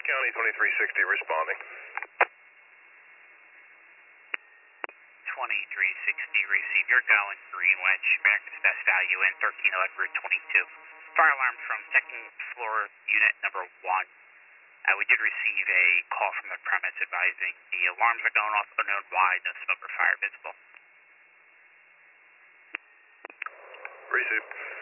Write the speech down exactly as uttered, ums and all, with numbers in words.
County twenty-three sixty responding. twenty-three sixty, receive. You're going Greenwich, America's Best Value in thirteen oh at Route twenty-two. Fire alarm from second floor unit number one. Uh, we did receive a call from the premise advising the alarms are going off unknown why, no smoke or fire visible. Receive.